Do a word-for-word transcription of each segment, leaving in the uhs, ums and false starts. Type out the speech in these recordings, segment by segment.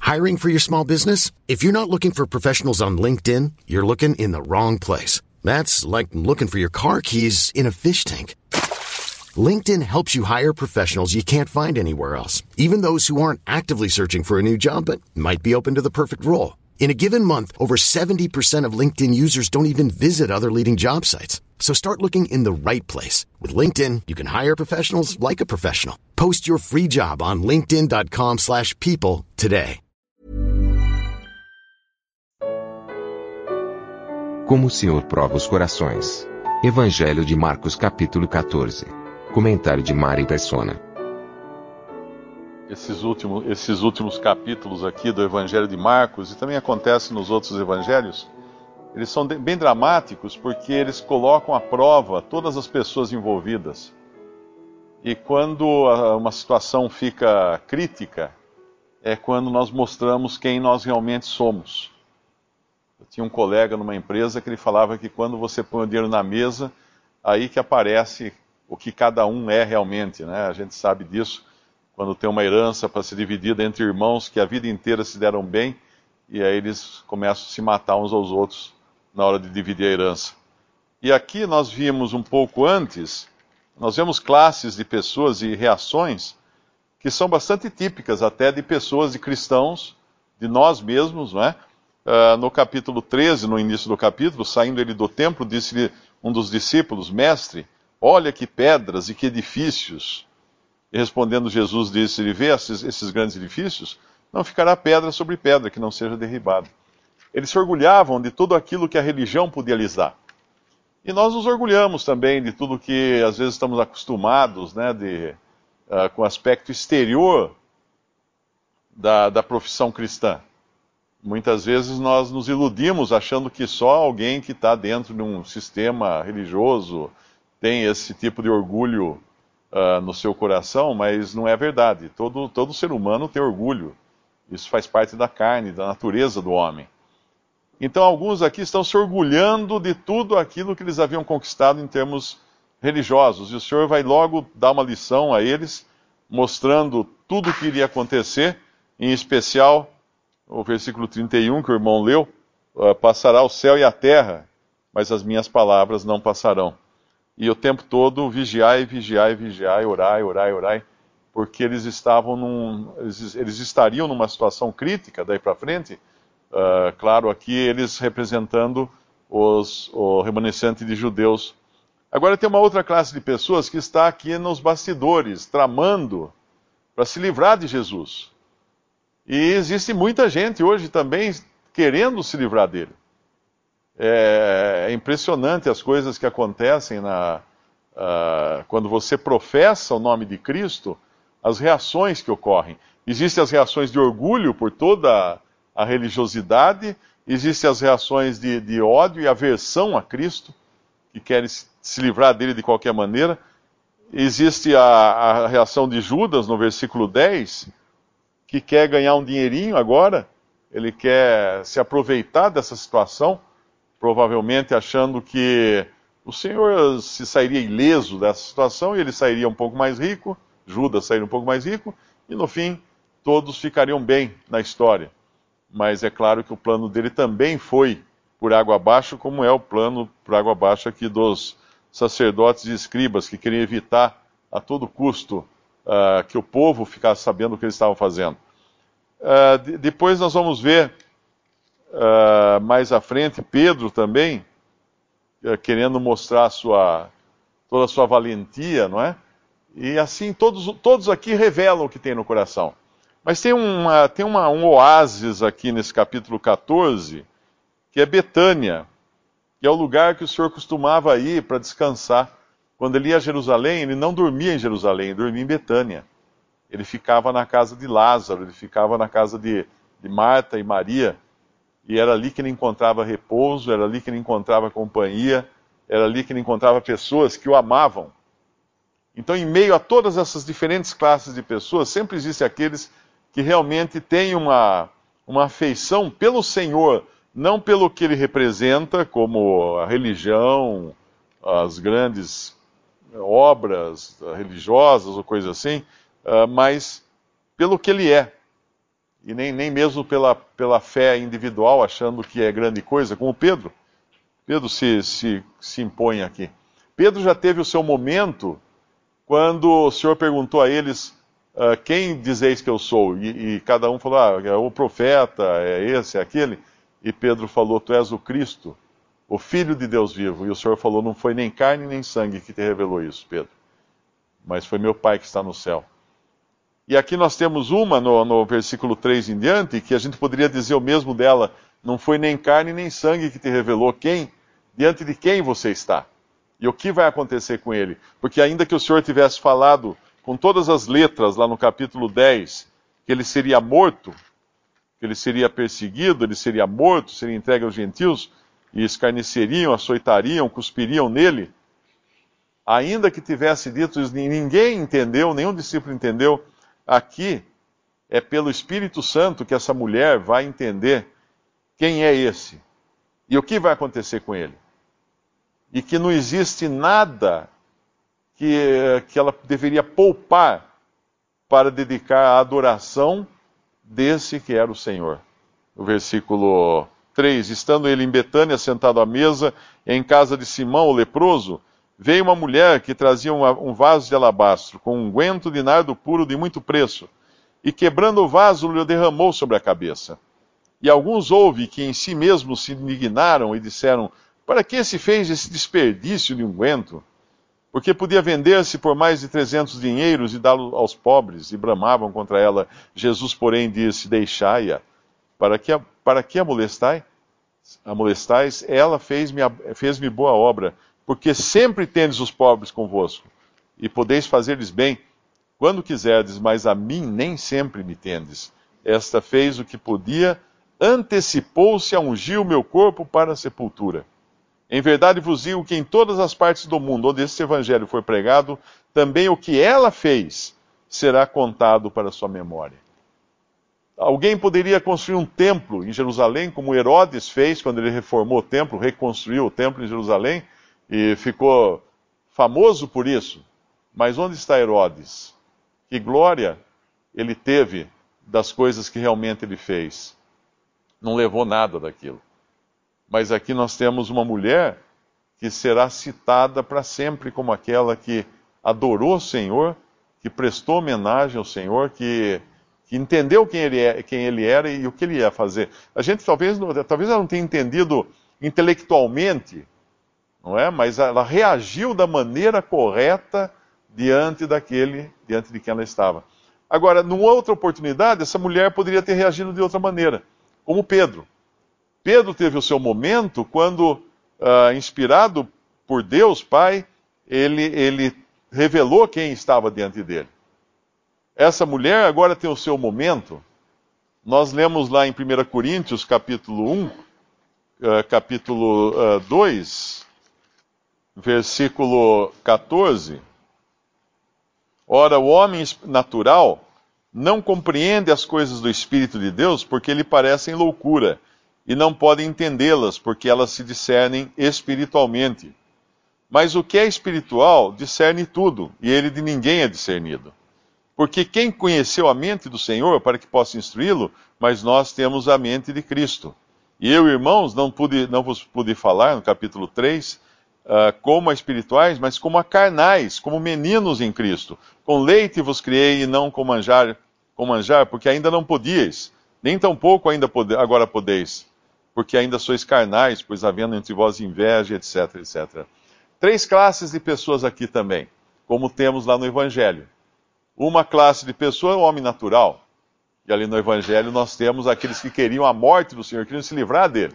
Hiring for your small business? If you're not looking for professionals on LinkedIn, you're looking in the wrong place. That's like looking for your car keys in a fish tank. LinkedIn helps you hire professionals you can't find anywhere else, even those who aren't actively searching for a new job but might be open to the perfect role. In a given month, over seventy percent of LinkedIn users don't even visit other leading job sites. So start looking in the right place. With LinkedIn, you can hire professionals like a professional. Post your free job on linkedin dot com slash people today. Como o Senhor prova os corações. Evangelho de Marcos capítulo quatorze. Comentário de Mari Persona. Esses últimos, esses últimos capítulos aqui do Evangelho de Marcos, e também acontece nos outros evangelhos, eles são bem dramáticos porque eles colocam à prova todas as pessoas envolvidas. E quando uma situação fica crítica, é quando nós mostramos quem nós realmente somos. Eu tinha um colega numa empresa que ele falava que quando você põe o dinheiro na mesa, aí que aparece o que cada um é realmente, né? A gente sabe disso quando tem uma herança para ser dividida entre irmãos que a vida inteira se deram bem, e aí eles começam a se matar uns aos outros na hora de dividir a herança. E aqui nós vimos um pouco antes, nós vemos classes de pessoas e reações que são bastante típicas até de pessoas, de cristãos, de nós mesmos, não é? Uh, no capítulo treze, no início do capítulo, saindo ele do templo, disse-lhe um dos discípulos: Mestre, olha que pedras e que edifícios. E respondendo Jesus, disse-lhe: Vê esses, esses grandes edifícios? Não ficará pedra sobre pedra que não seja derribada. Eles se orgulhavam de tudo aquilo que a religião podia lhes dar. E nós nos orgulhamos também de tudo que às vezes estamos acostumados, né, de, uh, com o aspecto exterior da, da profissão cristã. Muitas vezes nós nos iludimos achando que só alguém que está dentro de um sistema religioso tem esse tipo de orgulho uh, no seu coração, mas não é verdade. Todo, todo ser humano tem orgulho. Isso faz parte da carne, da natureza do homem. Então alguns aqui estão se orgulhando de tudo aquilo que eles haviam conquistado em termos religiosos. E o Senhor vai logo dar uma lição a eles, mostrando tudo o que iria acontecer, em especial o versículo trinta e um que o irmão leu: uh, passará o céu e a terra, mas as minhas palavras não passarão. E o tempo todo vigiai, vigiai, vigiai, orai, orai, orai, porque eles estavam num, eles, eles estariam numa situação crítica daí para frente. Uh, claro, aqui eles representando os, o remanescente de judeus. Agora tem uma outra classe de pessoas que está aqui nos bastidores, tramando para se livrar de Jesus. E existe muita gente hoje também querendo se livrar dele. É, é impressionante as coisas que acontecem na, uh, quando você professa o nome de Cristo, as reações que ocorrem. Existem as reações de orgulho por toda a religiosidade, existem as reações de, de ódio e aversão a Cristo, que querem se livrar dele de qualquer maneira. Existe a, a reação de Judas no versículo dez, que quer ganhar um dinheirinho agora, ele quer se aproveitar dessa situação, provavelmente achando que o Senhor se sairia ileso dessa situação e ele sairia um pouco mais rico, Judas sairia um pouco mais rico, e no fim todos ficariam bem na história. Mas é claro que o plano dele também foi por água abaixo, como é o plano por água abaixo aqui dos sacerdotes e escribas, que queriam evitar a todo custo Uh, que o povo ficasse sabendo o que eles estavam fazendo. Uh, de, depois nós vamos ver uh, mais à frente Pedro também uh, querendo mostrar a sua, toda a sua valentia, não é? E assim todos, todos aqui revelam o que tem no coração. Mas tem, uma, tem uma, um oásis aqui nesse capítulo quatorze, que é Betânia, que é o lugar que o Senhor costumava ir para descansar. Quando ele ia a Jerusalém, ele não dormia em Jerusalém, ele dormia em Betânia. Ele ficava na casa de Lázaro, ele ficava na casa de, de Marta e Maria, e era ali que ele encontrava repouso, era ali que ele encontrava companhia, era ali que ele encontrava pessoas que o amavam. Então, em meio a todas essas diferentes classes de pessoas, sempre existem aqueles que realmente têm uma, uma afeição pelo Senhor, não pelo que ele representa, como a religião, as grandes obras religiosas ou coisa assim, uh, mas pelo que ele é. e nem, nem mesmo pela, pela fé individual, achando que é grande coisa, como Pedro. Pedro se, se, se impõe aqui. Pedro já teve o seu momento quando o Senhor perguntou a eles, uh, quem dizeis que eu sou? E, e cada um falou, ah, é o profeta, é esse, é aquele. E Pedro falou, tu és o Cristo, o Filho de Deus vivo. E o Senhor falou, não foi nem carne nem sangue que te revelou isso, Pedro, mas foi meu Pai que está no céu. E aqui nós temos uma, no, no versículo três em diante, que a gente poderia dizer o mesmo dela, não foi nem carne nem sangue que te revelou quem, diante de quem você está. E o que vai acontecer com ele? Porque ainda que o Senhor tivesse falado com todas as letras lá no capítulo dez, que ele seria morto, que ele seria perseguido, ele seria morto, seria entregue aos gentios, e escarneceriam, açoitariam, cuspiriam nele, ainda que tivesse dito isso, ninguém entendeu, nenhum discípulo entendeu, aqui é pelo Espírito Santo que essa mulher vai entender quem é esse e o que vai acontecer com ele. E que não existe nada que, que ela deveria poupar para dedicar à adoração desse que era o Senhor. No versículo três, estando ele em Betânia, sentado à mesa, em casa de Simão, o leproso, veio uma mulher que trazia um vaso de alabastro, com um unguento de nardo puro de muito preço, e quebrando o vaso, lhe derramou sobre a cabeça. E alguns houve que em si mesmos se indignaram e disseram, para que se fez esse desperdício de unguento? Porque podia vender-se por mais de trezentos dinheiros e dá-lo aos pobres, e bramavam contra ela. Jesus, porém, disse, deixai-a, para que a, para que a molestai? A molestais? Ela fez-me fez-me boa obra, porque sempre tendes os pobres convosco, e podeis fazer-lhes bem, quando quiserdes, mas a mim nem sempre me tendes. Esta fez o que podia, antecipou-se a ungir o meu corpo para a sepultura. Em verdade vos digo que em todas as partes do mundo, onde este evangelho for pregado, também o que ela fez será contado para a sua memória. Alguém poderia construir um templo em Jerusalém, como Herodes fez quando ele reformou o templo, reconstruiu o templo em Jerusalém, e ficou famoso por isso. Mas onde está Herodes? Que glória ele teve das coisas que realmente ele fez. Não levou nada daquilo. Mas aqui nós temos uma mulher que será citada para sempre como aquela que adorou o Senhor, que prestou homenagem ao Senhor, que, que entendeu quem ele, é, quem ele era e o que ele ia fazer. A gente talvez, talvez ela não tenha entendido intelectualmente, não é? Mas ela reagiu da maneira correta diante daquele, diante de quem ela estava. Agora, numa outra oportunidade, essa mulher poderia ter reagido de outra maneira, como Pedro. Pedro teve o seu momento quando, uh, inspirado por Deus Pai, ele, ele revelou quem estava diante dele. Essa mulher agora tem o seu momento. Nós lemos lá em primeira Coríntios, capítulo um, uh, capítulo uh, dois, versículo catorze. Ora, o homem natural não compreende as coisas do Espírito de Deus porque lhe parecem loucura, e não podem entendê-las, porque elas se discernem espiritualmente. Mas o que é espiritual discerne tudo, e ele de ninguém é discernido. Porque quem conheceu a mente do Senhor para que possa instruí-lo, mas nós temos a mente de Cristo. E eu, irmãos, não, pude, não vos pude falar, no capítulo três, uh, como a espirituais, mas como a carnais, como meninos em Cristo. Com leite vos criei, e não com manjar, com manjar, porque ainda não podíeis, nem tampouco ainda pode, agora podeis. Porque ainda sois carnais, pois havendo entre vós inveja, etc, etcétera. Três classes de pessoas aqui também, como temos lá no Evangelho. Uma classe de pessoa é o homem natural. E ali no Evangelho nós temos aqueles que queriam a morte do Senhor, queriam se livrar dele.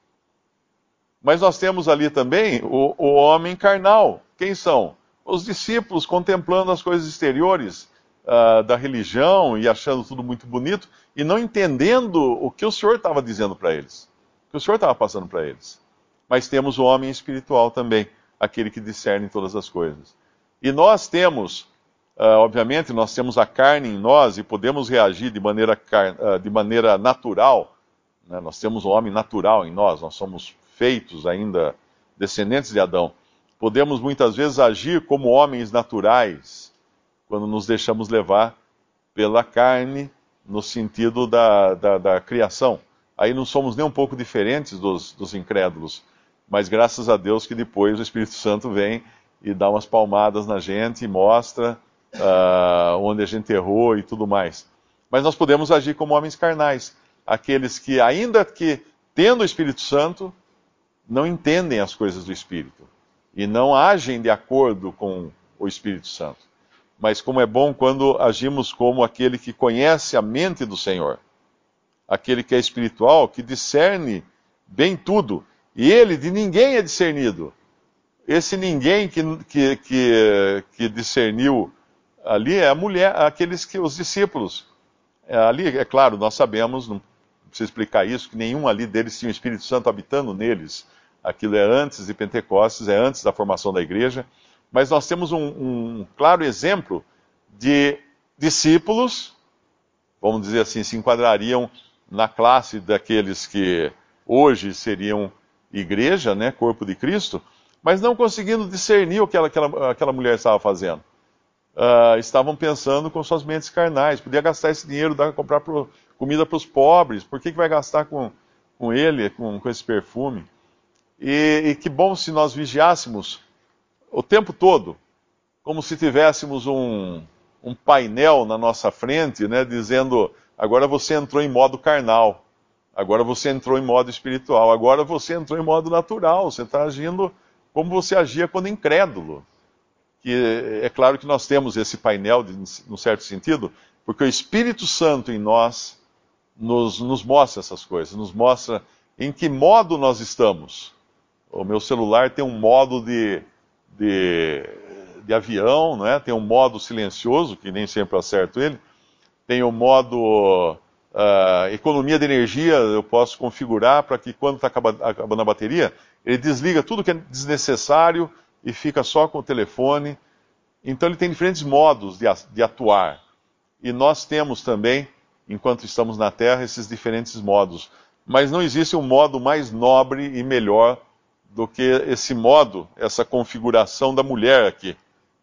Mas nós temos ali também o, o homem carnal. Quem são? Os discípulos contemplando as coisas exteriores uh, da religião e achando tudo muito bonito e não entendendo o que o Senhor estava dizendo para eles. Que o Senhor estava passando para eles. Mas temos o homem espiritual também, aquele que discerne todas as coisas. E nós temos, uh, obviamente, nós temos a carne em nós e podemos reagir de maneira, uh, de maneira natural. Né? Nós temos o homem natural em nós, nós somos feitos ainda descendentes de Adão. Podemos muitas vezes agir como homens naturais, quando nos deixamos levar pela carne no sentido da, da, da criação. Aí não somos nem um pouco diferentes dos, dos incrédulos, mas graças a Deus que depois o Espírito Santo vem e dá umas palmadas na gente e mostra uh, onde a gente errou e tudo mais. Mas nós podemos agir como homens carnais, aqueles que, ainda que tendo o Espírito Santo, não entendem as coisas do Espírito e não agem de acordo com o Espírito Santo. Mas como é bom quando agimos como aquele que conhece a mente do Senhor, aquele que é espiritual, que discerne bem tudo, e ele de ninguém é discernido. Esse ninguém que, que, que, que discerniu ali é a mulher, aqueles que, os discípulos. Ali, é claro, nós sabemos, não precisa explicar isso, que nenhum ali deles tinha o Espírito Santo habitando neles. Aquilo é antes de Pentecostes, é antes da formação da igreja. Mas nós temos um, um claro exemplo de discípulos, vamos dizer assim, se enquadrariam na classe daqueles que hoje seriam igreja, né, corpo de Cristo, mas não conseguindo discernir o que ela, aquela, aquela mulher estava fazendo. Uh, estavam pensando com suas mentes carnais. Podia gastar esse dinheiro, dar, comprar pro, comida para os pobres. Por que, que vai gastar com, com ele, com, com esse perfume? E, e que bom se nós vigiássemos o tempo todo, como se tivéssemos um, um painel na nossa frente, né, dizendo, agora você entrou em modo carnal, agora você entrou em modo espiritual, agora você entrou em modo natural, você está agindo como você agia quando incrédulo. Que é claro que nós temos esse painel, de, num certo sentido, porque o Espírito Santo em nós nos, nos mostra essas coisas, nos mostra em que modo nós estamos. O meu celular tem um modo de, de, de avião, não é? Tem um modo silencioso, que nem sempre acerto ele, tem o modo uh, economia de energia, eu posso configurar para que quando está acabando a bateria, ele desliga tudo que é desnecessário e fica só com o telefone. Então ele tem diferentes modos de, de atuar. E nós temos também, enquanto estamos na Terra, esses diferentes modos. Mas não existe um modo mais nobre e melhor do que esse modo, essa configuração da mulher aqui,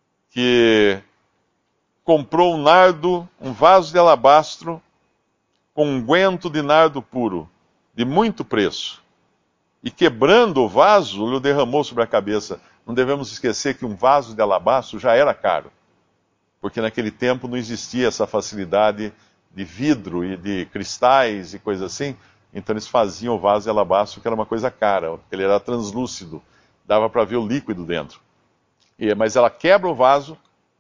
que comprou um nardo, um vaso de alabastro, com um unguento de nardo puro, de muito preço. E quebrando o vaso, lhe derramou sobre a cabeça. Não devemos esquecer que um vaso de alabastro já era caro, porque naquele tempo não existia essa facilidade de vidro e de cristais e coisas assim, então eles faziam o vaso de alabastro, que era uma coisa cara, ele era translúcido, dava para ver o líquido dentro. E, mas ela quebra o vaso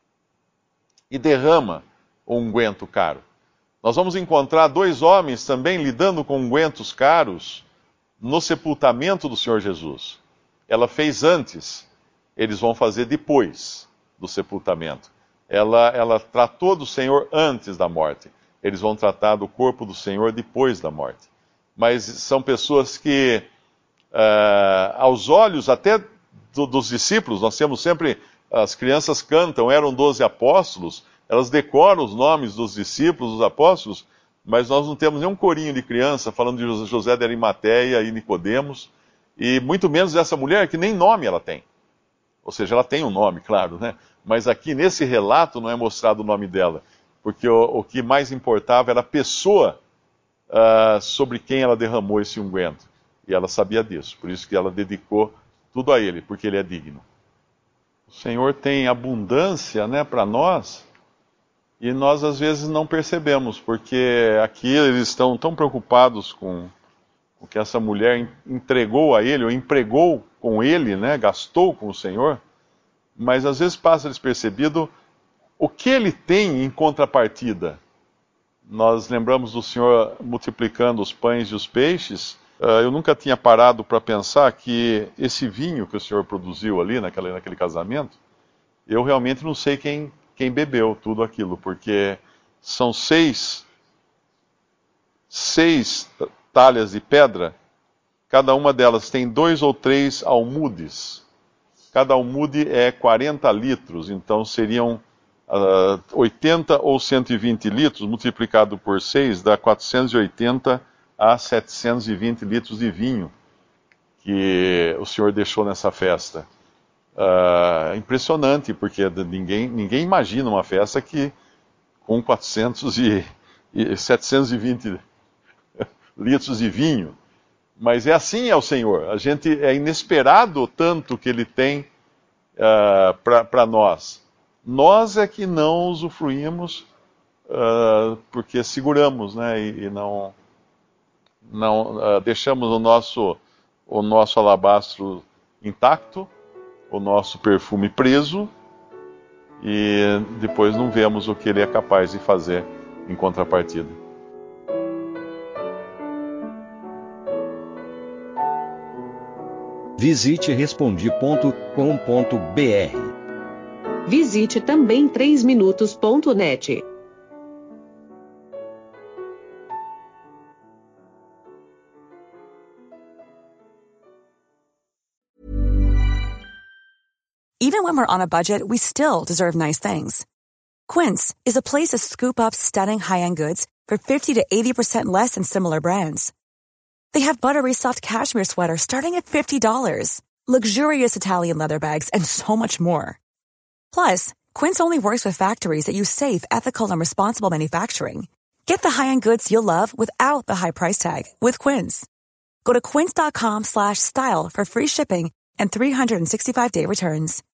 e derrama o unguento caro. Nós vamos encontrar dois homens também lidando com ungüentos caros no sepultamento do Senhor Jesus. Ela fez antes, eles vão fazer depois do sepultamento. Ela, ela tratou do Senhor antes da morte. Eles vão tratar do corpo do Senhor depois da morte. Mas são pessoas que, uh, aos olhos até do, dos discípulos, nós temos sempre, as crianças cantam, eram doze apóstolos, elas decoram os nomes dos discípulos, dos apóstolos, mas nós não temos nenhum corinho de criança falando de José de Arimateia e Nicodemos, e muito menos dessa mulher que nem nome ela tem. Ou seja, ela tem um nome, claro, né? Mas aqui nesse relato não é mostrado o nome dela, porque o, o que mais importava era a pessoa uh, sobre quem ela derramou esse unguento. E ela sabia disso, por isso que ela dedicou tudo a ele, porque ele é digno. O Senhor tem abundância, né, para nós, e nós às vezes não percebemos, porque aqui eles estão tão preocupados com o que essa mulher entregou a ele, ou empregou com ele, né, gastou com o Senhor, mas às vezes passa despercebido o que ele tem em contrapartida. Nós lembramos do Senhor multiplicando os pães e os peixes. Uh, eu nunca tinha parado para pensar que esse vinho que o Senhor produziu ali naquele, naquele casamento, eu realmente não sei quem, quem bebeu tudo aquilo, porque são seis, seis talhas de pedra, cada uma delas tem dois ou três almudes. Cada almude é quarenta litros, então seriam uh, oitenta ou cento e vinte litros, multiplicado por seis, dá quatrocentos e oitenta a setecentos e vinte litros de vinho que o Senhor deixou nessa festa. Uh, impressionante, porque ninguém, ninguém imagina uma festa que com quatrocentos e setecentos e vinte litros de vinho. Mas é assim é o Senhor. A gente é inesperado o tanto que Ele tem uh, para nós. Nós é que não usufruímos uh, porque seguramos, né? E, e não, não uh, deixamos o nosso, o nosso alabastro intacto, o nosso perfume preso, e depois não vemos o que Ele é capaz de fazer em contrapartida. Visite respondi ponto com ponto br. Visite também três minutos ponto net. Even when we're on a budget, we still deserve nice things. Quince is a place to scoop up stunning high-end goods for fifty to eighty percent less than similar brands. They have buttery soft cashmere sweaters starting at fifty dollars, luxurious Italian leather bags, and so much more. Plus, Quince only works with factories that use safe, ethical, and responsible manufacturing. Get the high-end goods you'll love without the high price tag with Quince. Go to quince dot com slash style for free shipping and three sixty-five day returns.